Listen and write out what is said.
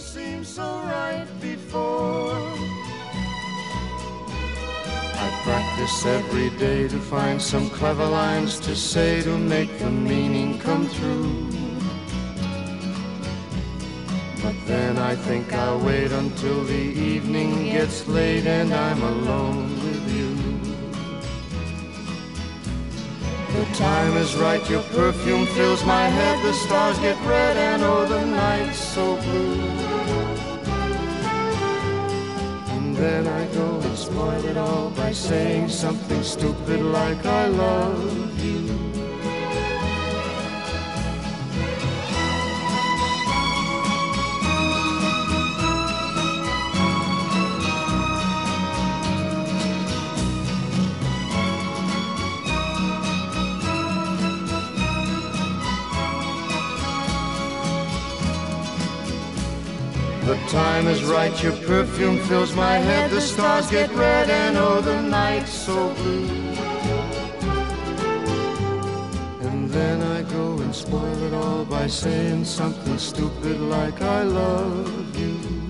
seemed so right before. I practice every day to find some clever lines to say to make the meaning come through. But then I think I'll wait until the evening gets late and I'm alone with you. The time is right, your perfume fills my head, the stars get red and oh the night's so blue. And then I go and spoil it all by saying something stupid like I love you. The time is right, your perfume fills my head, the stars get red and oh the night's so blue. And then I go and spoil it all by saying something stupid like I love you.